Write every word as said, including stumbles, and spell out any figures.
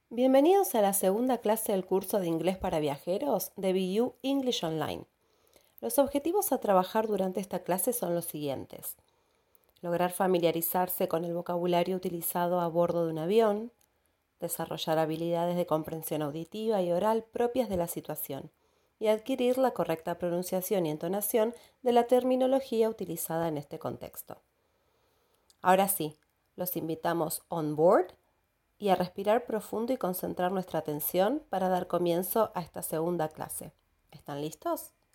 Bienvenidos a la segunda clase del curso de inglés para viajeros de B U English Online. Los objetivos a trabajar durante esta clase son los siguientes: lograr familiarizarse con el vocabulario utilizado a bordo de un avión, desarrollar habilidades de comprensión auditiva y oral propias de la situación y adquirir la correcta pronunciación y entonación de la terminología utilizada en este contexto. Ahora sí, los invitamos on board y a respirar profundo y concentrar nuestra atención para dar comienzo a esta segunda clase. ¿Están listos?